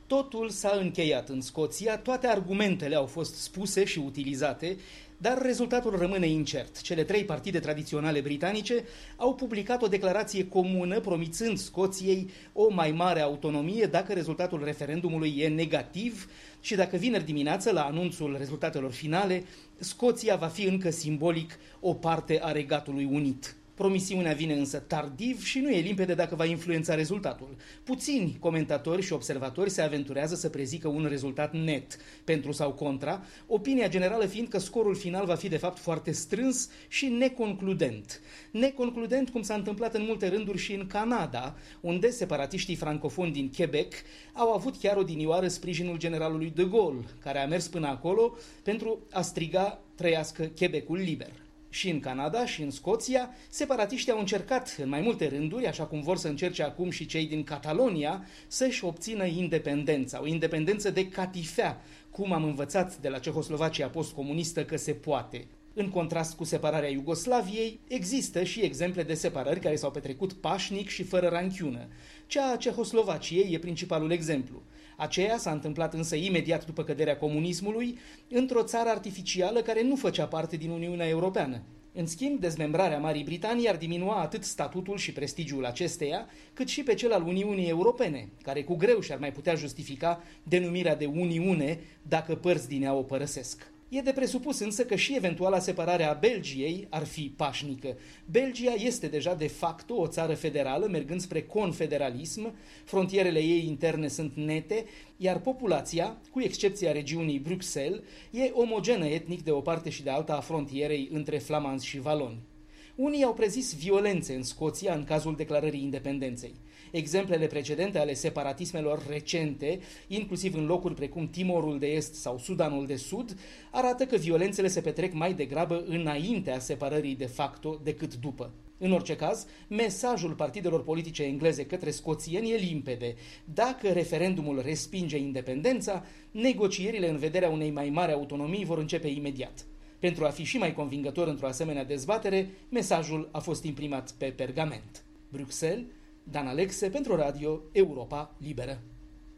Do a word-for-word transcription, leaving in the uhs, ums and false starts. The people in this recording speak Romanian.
Totul s-a încheiat în Scoția, toate argumentele au fost spuse și utilizate, dar rezultatul rămâne incert. Cele trei partide tradiționale britanice au publicat o declarație comună promițând Scoției o mai mare autonomie dacă rezultatul referendumului e negativ și dacă vineri dimineață, la anunțul rezultatelor finale, Scoția va fi încă simbolic o parte a Regatului Unit. Promisiunea vine însă tardiv și nu e limpede dacă va influența rezultatul. Puțini comentatori și observatori se aventurează să prezică un rezultat net, pentru sau contra, opinia generală fiind că scorul final va fi de fapt foarte strâns și neconcludent. Neconcludent cum s-a întâmplat în multe rânduri și în Canada, unde separatiștii francofoni din Quebec au avut chiar odinioară sprijinul generalului de Gaulle, care a mers până acolo pentru a striga trăiască Quebecul liber. Și în Canada și în Scoția, separatiștii au încercat în mai multe rânduri, așa cum vor să încerce acum și cei din Catalonia, să-și obțină independența, o independență de catifea, cum am învățat de la Cehoslovacia postcomunistă că se poate. În contrast cu separarea Iugoslaviei, există și exemple de separări care s-au petrecut pașnic și fără ranchiună. Cea a Cehoslovaciei e principalul exemplu. Aceea s-a întâmplat însă imediat după căderea comunismului, într-o țară artificială care nu făcea parte din Uniunea Europeană. În schimb, dezmembrarea Marii Britanii ar diminua atât statutul și prestigiul acesteia, cât și pe cel al Uniunii Europene, care cu greu și-ar mai putea justifica denumirea de Uniune dacă părți din ea o părăsesc. E de presupus însă că și eventuala separare a Belgiei ar fi pașnică. Belgia este deja de facto o țară federală, mergând spre confederalism, frontierele ei interne sunt nete, iar populația, cu excepția regiunii Bruxelles, e omogenă etnic de o parte și de alta a frontierei între flamanzi și valoni. Unii au prezis violențe în Scoția în cazul declarării independenței. Exemplele precedente ale separatismelor recente, inclusiv în locuri precum Timorul de Est sau Sudanul de Sud, arată că violențele se petrec mai degrabă înaintea separării de facto decât după. În orice caz, mesajul partidelor politice engleze către scoțieni e limpede. Dacă referendumul respinge independența, negocierile în vederea unei mai mari autonomii vor începe imediat. Pentru a fi și mai convingător într-o asemenea dezbatere, mesajul a fost imprimat pe pergament. Bruxelles, Dan Alexe pentru Radio Europa Liberă.